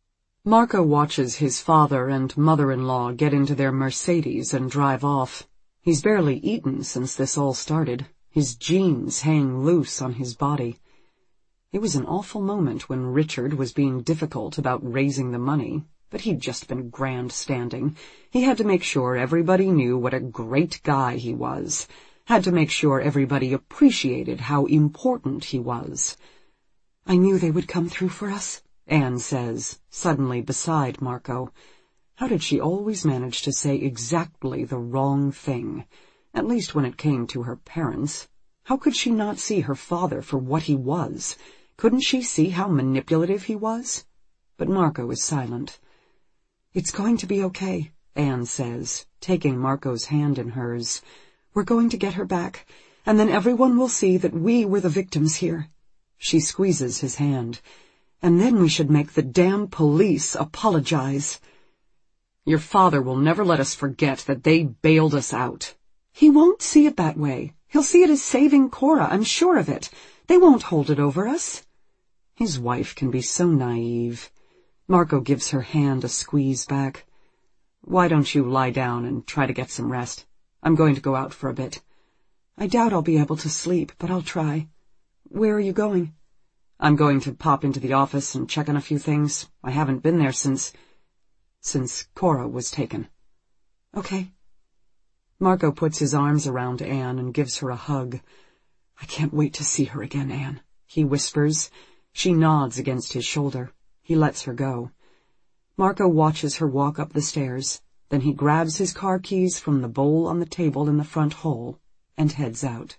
Marco watches his father and mother-in-law get into their Mercedes and drive off. He's barely eaten since this all started. His jeans hang loose on his body. It was an awful moment when Richard was being difficult about raising the money, but he'd just been grandstanding. He had to make sure everybody knew what a great guy he was. Had to make sure everybody appreciated how important he was. "I knew they would come through for us," Anne says, suddenly beside Marco. How did she always manage to say exactly the wrong thing? At least when it came to her parents. How could she not see her father for what he was? Couldn't she see how manipulative he was? But Marco is silent. "It's going to be okay," Anne says, taking Marco's hand in hers. "We're going to get her back, and then everyone will see that we were the victims here." She squeezes his hand. "And then we should make the damn police apologize." "Your father will never let us forget that they bailed us out." "He won't see it that way. He'll see it as saving Cora, I'm sure of it. They won't hold it over us." His wife can be so naive. Marco gives her hand a squeeze back. "Why don't you lie down and try to get some rest? I'm going to go out for a bit." "I doubt I'll be able to sleep, but I'll try. Where are you going?" "I'm going to pop into the office and check on a few things. I haven't been there since... since Cora was taken." "Okay." Marco puts his arms around Anne and gives her a hug. "I can't wait to see her again, Anne," he whispers. She nods against his shoulder. He lets her go. Marco watches her walk up the stairs. Then he grabs his car keys from the bowl on the table in the front hall and heads out.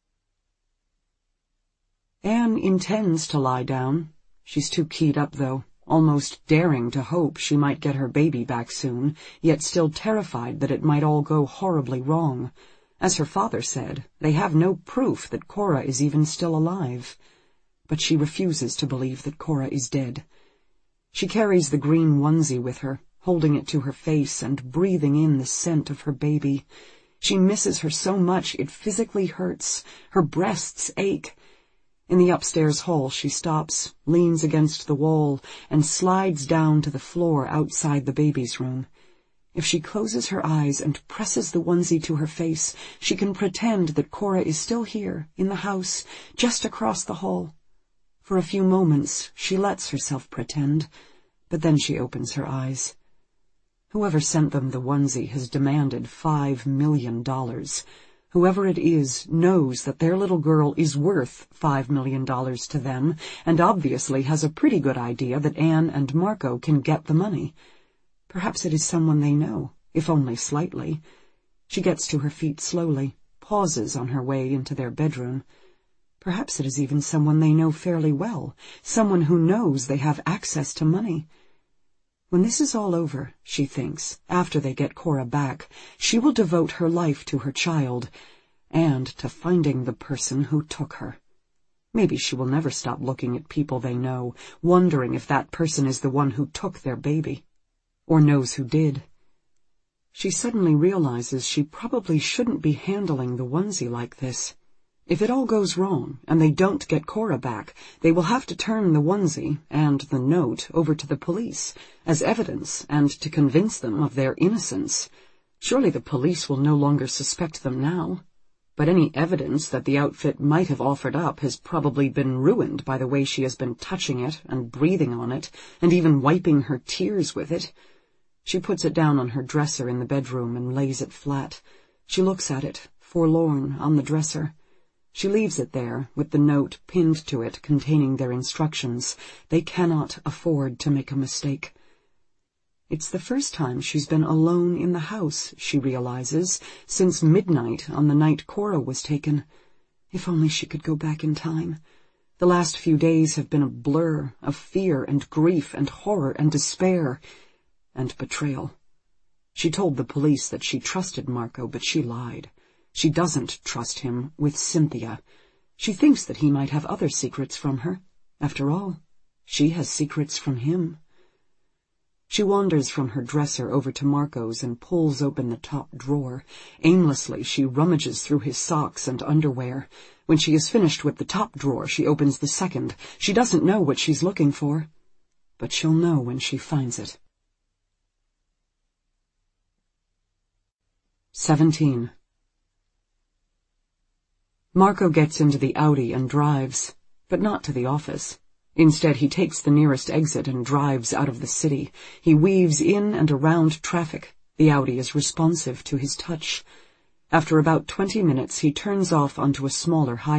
Anne intends to lie down. She's too keyed up, though, almost daring to hope she might get her baby back soon, yet still terrified that it might all go horribly wrong. As her father said, they have no proof that Cora is even still alive. But she refuses to believe that Cora is dead. She carries the green onesie with her, holding it to her face and breathing in the scent of her baby. She misses her so much it physically hurts. Her breasts ache. In the upstairs hall she stops, leans against the wall, and slides down to the floor outside the baby's room. If she closes her eyes and presses the onesie to her face, she can pretend that Cora is still here, in the house, just across the hall. For a few moments she lets herself pretend, but then she opens her eyes. Whoever sent them the onesie has demanded five million dollars. Whoever it is knows that their little girl is worth five million dollars to them, and obviously has a pretty good idea that Anne and Marco can get the money. Perhaps it is someone they know, if only slightly. She gets to her feet slowly, pauses on her way into their bedroom. Perhaps it is even someone they know fairly well, someone who knows they have access to money. When this is all over, she thinks, after they get Cora back, she will devote her life to her child, and to finding the person who took her. Maybe she will never stop looking at people they know, wondering if that person is the one who took their baby, or knows who did. She suddenly realizes she probably shouldn't be handling the onesie like this. If it all goes wrong, and they don't get Cora back, they will have to turn the onesie and the note over to the police, as evidence, and to convince them of their innocence. Surely the police will no longer suspect them now. But any evidence that the outfit might have offered up has probably been ruined by the way she has been touching it and breathing on it, and even wiping her tears with it. She puts it down on her dresser in the bedroom and lays it flat. She looks at it, forlorn, on the dresser. She leaves it there, with the note pinned to it containing their instructions. They cannot afford to make a mistake. It's the first time she's been alone in the house, she realizes, since midnight on the night Cora was taken. If only she could go back in time. The last few days have been a blur of fear and grief and horror and despair and betrayal. She told the police that she trusted Marco, but she lied. She doesn't trust him with Cynthia. She thinks that he might have other secrets from her. After all, she has secrets from him. She wanders from her dresser over to Marco's and pulls open the top drawer. Aimlessly, she rummages through his socks and underwear. When she is finished with the top drawer, she opens the second. She doesn't know what she's looking for. but she'll know when she finds it. Seventeen. Marco gets into the Audi and drives, but not to the office. Instead, he takes the nearest exit and drives out of the city. He weaves in and around traffic. The Audi is responsive to his touch. After about twenty minutes, he turns off onto a smaller highway.